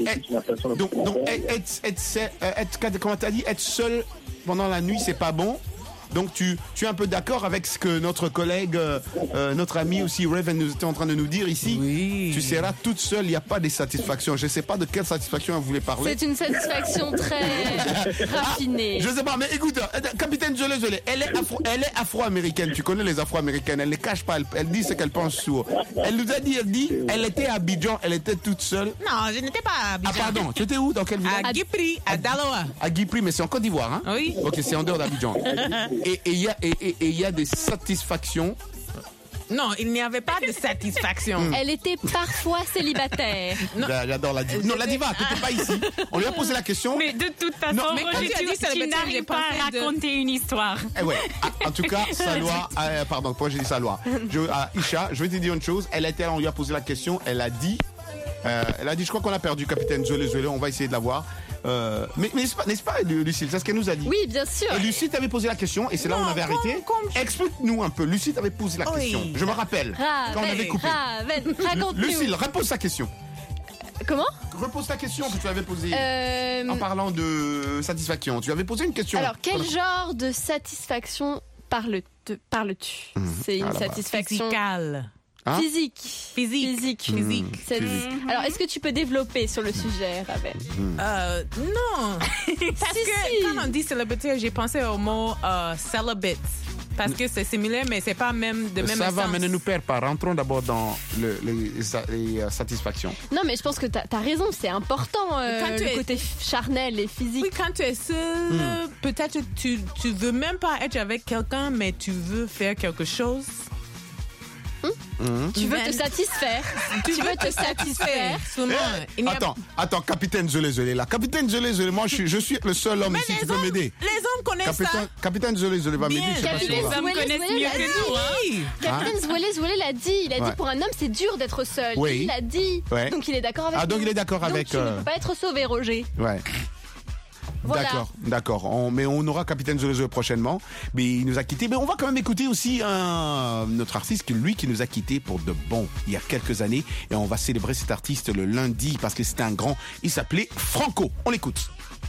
comment t'as dit, être seul pendant la nuit, c'est pas bon. Donc tu es un peu d'accord avec ce que notre collègue, notre ami aussi Raven nous était en train de nous dire ici. Oui. Tu seras toute seule, il n'y a pas de satisfaction. Je ne sais pas de quelle satisfaction elle voulait parler. C'est une satisfaction très raffinée. Je ne sais pas, mais écoute, Capitaine Zolé, elle est afro-américaine. Tu connais les afro-américaines, elle ne les cache pas, elle dit ce qu'elle pense sur. Elle nous a dit, elle était à Abidjan, elle était toute seule. Non, je n'étais pas à Abidjan. Ah pardon, tu étais où, dans quel village? À Guipri, à Daloa. À Guipri, mais c'est en Côte d'Ivoire, hein? Oui. Ok, c'est en dehors d'Abidjan. Et il y a des satisfactions. Non, il n'y avait pas de satisfaction. Elle était parfois célibataire. J'adore la diva. Non, la diva, tu n'étais pas ici. On lui a posé la question. Mais de toute façon, non, mais tu n'arrives pas à raconter une histoire. Ouais. En tout cas, Salwa, pardon, pourquoi j'ai dit Salwa? Isha, je vais te dire une chose. On lui a posé la question. Elle a dit, je crois qu'on a perdu Capitaine Zolé, on va essayer de la voir. Mais n'est-ce pas, Lucille? C'est ce qu'elle nous a dit. Oui, bien sûr. Et Lucille t'avait posé la question et c'est là où on avait arrêté. Explique-nous un peu. Lucille t'avait posé la question. Je me rappelle. Quand on avait coupé. Raconte-nous. Lucille, repose ta question. Comment? Repose ta question que tu avais posée en parlant de satisfaction. Tu avais posé une question. Alors, quel genre de satisfaction parles-tu? C'est une satisfaction musicale. Hein? Physique. Alors, est-ce que tu peux développer sur le sujet, Raven? Non. Parce que quand on dit célibataire, j'ai pensé au mot celibate. Parce que c'est similaire, mais c'est pas même de même Ça sens. va, mais ne nous perds pas. Rentrons d'abord dans les satisfactions. Non, mais je pense que t'as raison, c'est important, le côté charnel et physique. Oui, quand tu es seul, peut-être tu veux même pas être avec quelqu'un, mais tu veux faire quelque chose. Tu veux te satisfaire. Attends, capitaine Zolé là. Capitaine Zolé, moi je suis le seul homme ici qui peut m'aider. Les hommes connaissent ça. Capitaine Zolé va m'aider. Capitaine Zouélé l'a dit. Il a dit pour un homme c'est dur d'être seul. Oui. Il l'a dit. Ouais. Donc il est d'accord avec donc il est d'accord avec. Tu ne peux pas être sauvé, Roger. Ouais. Voilà. D'accord. Mais on aura Capitaine Zolé prochainement. Mais il nous a quittés. Mais on va quand même écouter aussi notre artiste qui nous a quittés pour de bon il y a quelques années. Et on va célébrer cet artiste le lundi parce que c'était un grand. Il s'appelait Franco. On l'écoute.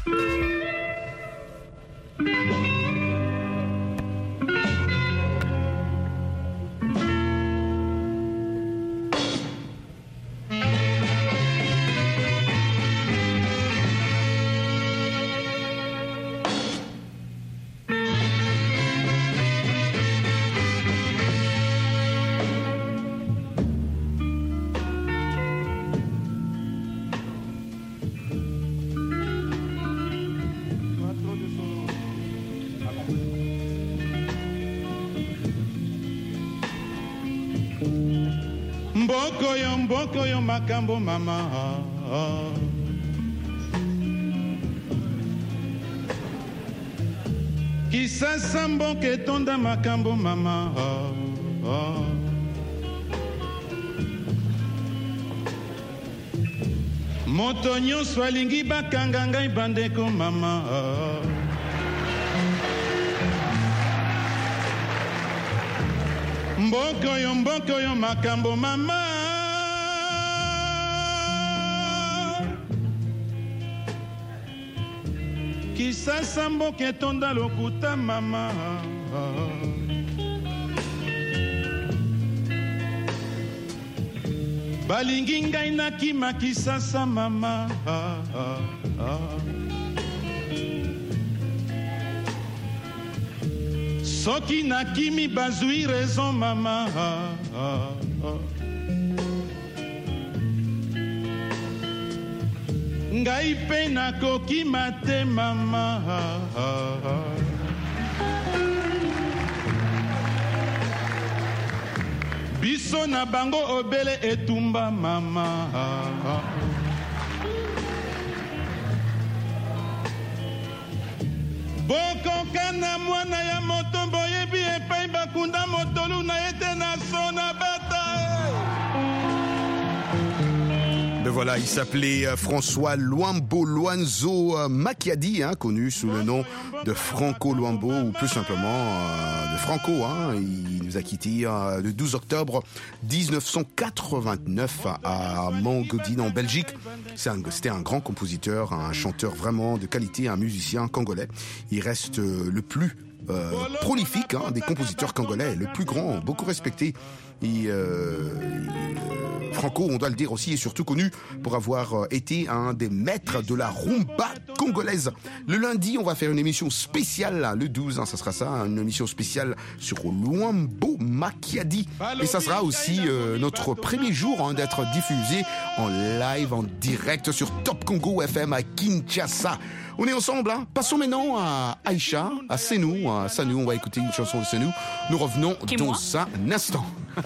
Mboko yo makambo mama Kisasa mboka etonda makambo mama Moto nyonso alingi bakanga ngai bandeko mama Mboko yo makambo mama Kisasa mboka etonda lokuta mama Balingi ngai nakima Kisasa mama Soki nakimi bazui raison mama Ngai pe nakoki mate mama Biso na bango obele etumba mama Bokoka na mwana ya moto boyebi epai bakunda motolu na ete na sona bata Ben voilà, il s'appelait François Luambo Makiadi, connu sous le nom de Franco Luambo, ou plus simplement de Franco. Il nous a quittés le 12 octobre 1989 à Mogodine en Belgique. C'était un grand compositeur, un chanteur vraiment de qualité, un musicien congolais. Il reste le plus prolifique des compositeurs congolais, le plus grand, beaucoup respecté. Et Franco, on doit le dire aussi, est surtout connu pour avoir été un des maîtres de la rumba congolaise. Le lundi, on va faire une émission spéciale, le 12, ça sera ça, une émission spéciale sur Luambo Makiadi. Et ça sera aussi notre premier jour d'être diffusé en live, en direct sur Top Congo FM à Kinshasa. On est ensemble, Passons maintenant à Aïcha, à Senou. Sanou, on va écouter une chanson de Senou. Nous revenons dans un instant.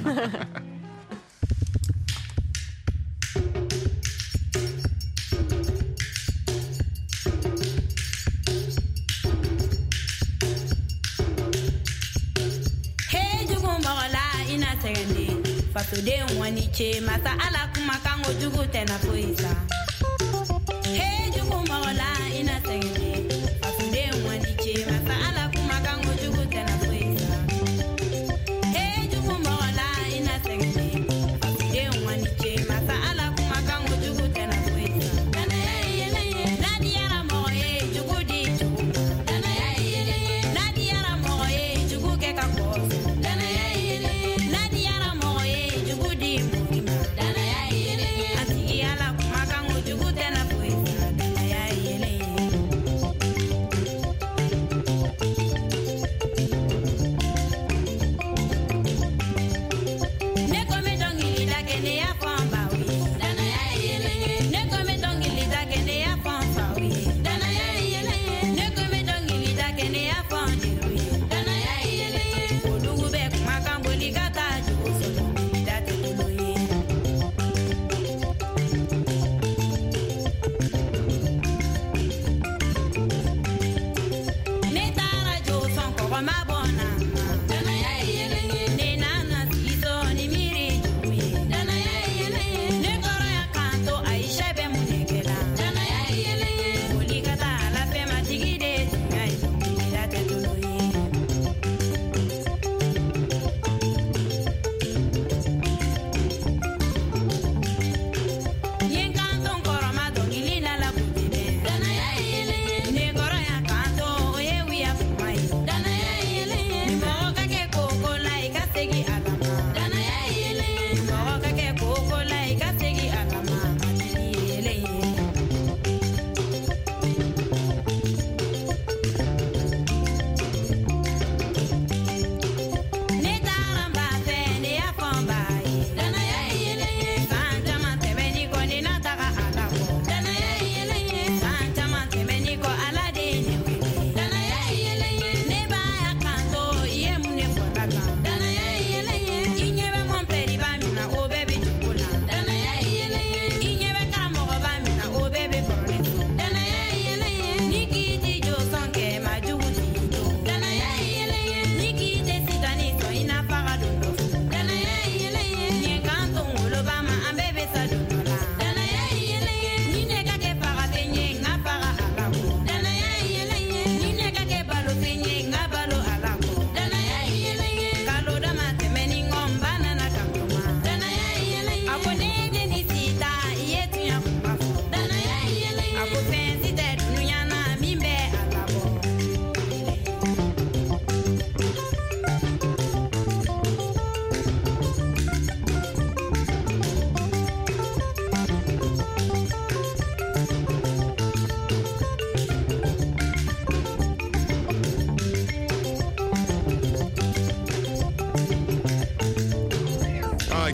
Fatude wani che masa ala kuma kango jugu tena poisa. Hey jugu mawala ina tenge. Fatude wani che masa ala kuma kango jugu tena poisa. Hey jugu mawala ina tenge. Fatude wani che masa ala kuma kango jugu tena poisa. Dana yele nadi yara moye jugu di jugu. Dana yele nadi yara moye jugu ke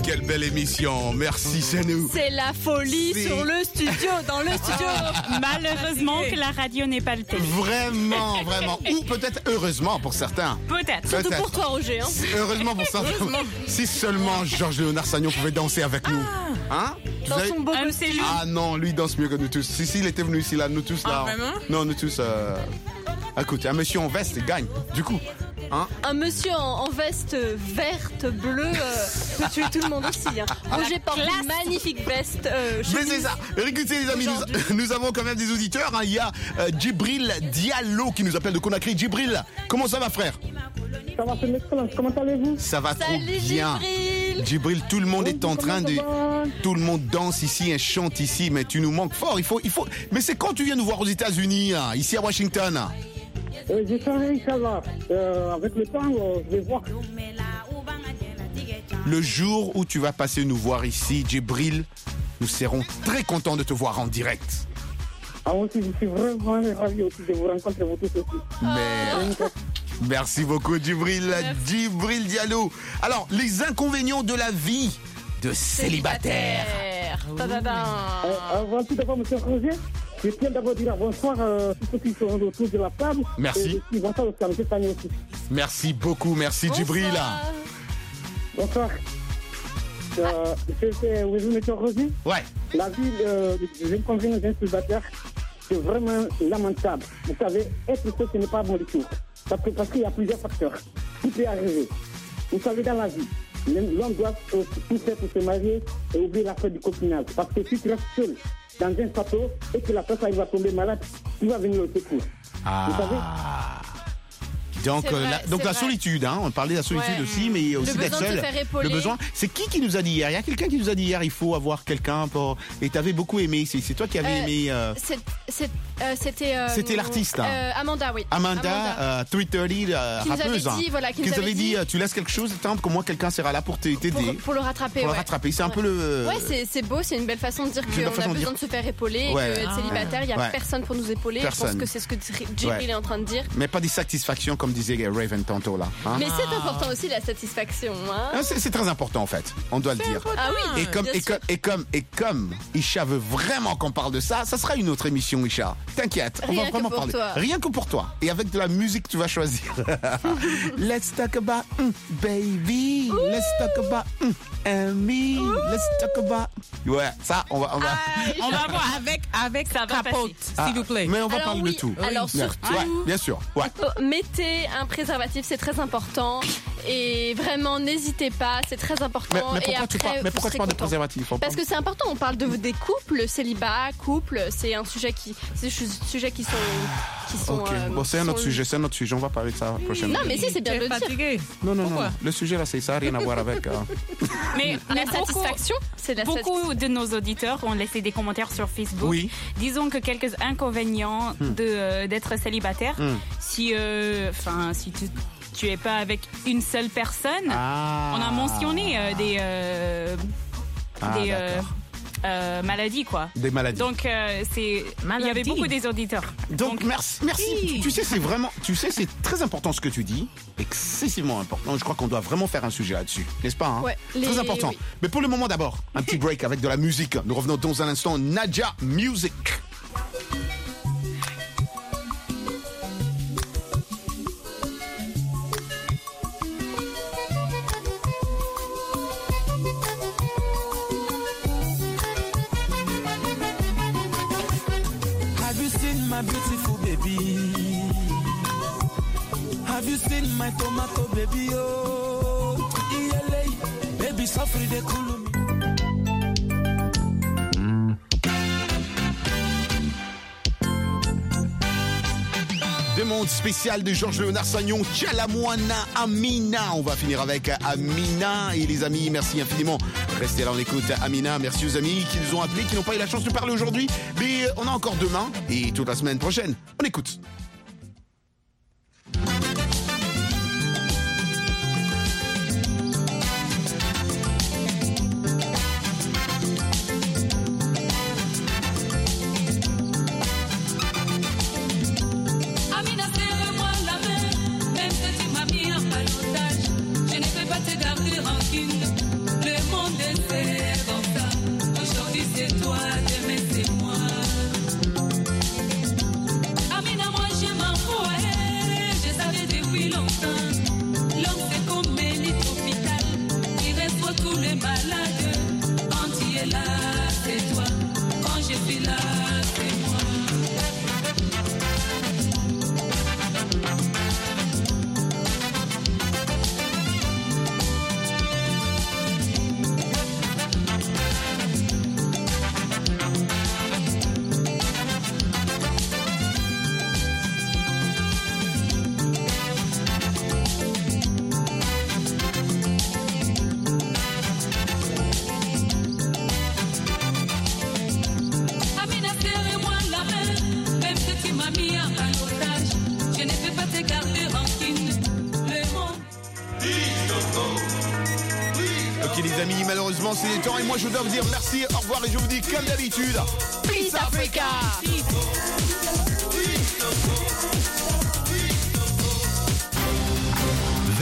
quelle belle émission. Merci, c'est nous. C'est la folie sur le studio, dans le studio. Malheureusement que la radio n'est pas le télé. Vraiment, vraiment. Ou peut-être heureusement pour certains. Peut-être. Surtout pour toi, Roger. Hein. Heureusement pour certains. Si seulement Georges-Léonard Sagnon pouvait danser avec nous. Hein? Dans son beau costume. Ah non, lui danse mieux que nous tous. Si, il était venu ici, là, nous tous, là. Ah, vraiment? Non, nous tous. Écoute, un monsieur en veste, il gagne. Du coup. Hein? Un monsieur en veste verte, bleue, peut tuer tout le monde aussi. Hein. Roger porte une magnifique veste. Mais c'est ça. Écoutez les amis, nous avons quand même des auditeurs. Hein. Il y a Djibril Diallo qui nous appelle de Conakry. Djibril, comment ça va frère? Ça va, c'est excellent. Comment allez-vous? Ça va trop bien. Djibril, tout le monde est en train de... Tout le monde danse ici et chante ici, mais tu nous manques fort. Il faut... Mais c'est quand tu viens nous voir aux États-Unis, hein, ici à Washington? Je serai, Inch'Allah. Avec le temps, je vais voir. Le jour où tu vas passer nous voir ici, Djibril, nous serons très contents de te voir en direct. Ah, moi aussi, je suis vraiment ravi aussi de vous rencontrer, vous tous aussi. Merci beaucoup, Djibril. Djibril Diallo. Alors, les inconvénients de la vie de célibataire. Avant tout d'abord, monsieur Roger, je tiens d'abord dire bonsoir à tous ceux qui sont autour de la table. Merci. Et bonsoir au monsieur Tani aussi. Merci beaucoup, merci Djibril. Bonsoir. Monsieur Roger. Ouais. La vie des inconvénients d'un célibataire, c'est vraiment lamentable. Vous savez, être seul, ce n'est pas bon du tout. Parce qu'il y a plusieurs facteurs. Tout peut arriver. Vous savez, dans la vie, l'homme doit tout faire pour se marier et oublier l'affaire du copinage. Parce que si tu restes seul dans un château et que la personne va tomber malade, tu vas venir au secours. Vous savez? Donc, la solitude, hein, on parlait de la solitude aussi, mais aussi d'être seul. Le besoin. C'est qui nous a dit hier? Il y a quelqu'un qui nous a dit hier, il faut avoir quelqu'un pour. Et t'avais beaucoup aimé. C'est toi qui avais aimé. C'était l'artiste. Amanda, oui. Amanda. 330, rappeuse. Qui nous avait dit, tu laisses quelque chose, attends, que moi quelqu'un sera là pour t'aider. Pour le rattraper. Pour le rattraper. C'est un peu le. Ouais, c'est beau, c'est une belle façon de dire qu'on a besoin de se faire épauler et qu'être célibataire, il n'y a personne pour nous épauler. Je pense que c'est ce que Djibril est en train de dire. Mais pas des satisfactions comme disait Raven tantôt là. Hein? Mais c'est important aussi la satisfaction. Hein? C'est très important en fait, on doit le dire. Ah oui. Et comme Isha veut vraiment qu'on parle de ça, ça sera une autre émission, Isha. T'inquiète, on va vraiment parler. Rien que pour toi. Et avec de la musique, tu vas choisir. Let's talk about baby. Ouh. Let's talk about me. Ouh. Let's talk about. Ouais, ça, on va voir avec sa capote, s'il vous plaît. Mais on va parler de tout. Alors surtout, bien sûr. Ouais. Mettez un préservatif, c'est très important. Et vraiment, n'hésitez pas, c'est très important. Mais pourquoi tu parles de préservatif? Parce que c'est important, on parle des couples, célibat, couple, c'est un sujet qui sont ok, bon, c'est un autre sujet, on va parler de ça prochainement. Non, mais si, c'est bien de le dire. Non, le sujet là, ça n'a rien à voir avec... Mais la satisfaction, beaucoup de nos auditeurs ont laissé des commentaires sur Facebook. Oui. Disons que quelques inconvénients d'être célibataire, si tu es pas avec une seule personne, on a mentionné des maladies, quoi. Des maladies. Donc, il y avait beaucoup des auditeurs. Donc merci. Tu sais, c'est très important ce que tu dis. Excessivement important. Je crois qu'on doit vraiment faire un sujet là-dessus. N'est-ce pas? Hein? Très important. Oui. Mais pour le moment, d'abord, un petit break avec de la musique. Nous revenons dans un instant. Nadia Music. Beautiful baby, have you seen my tomato baby? Oh, baby, suffer de cool. Demande spéciale de Georges-Léonard Sagnon, Tchalamouana Amina. On va finir avec Amina. Et les amis, merci infiniment. Restez là, on écoute Amina. Merci aux amis qui nous ont appelés, qui n'ont pas eu la chance de parler aujourd'hui. Mais on a encore demain et toute la semaine prochaine. On écoute. Le monde Ok les amis, malheureusement c'est les temps et moi je dois vous dire merci, au revoir et je vous dis comme d'habitude, Peace Africa.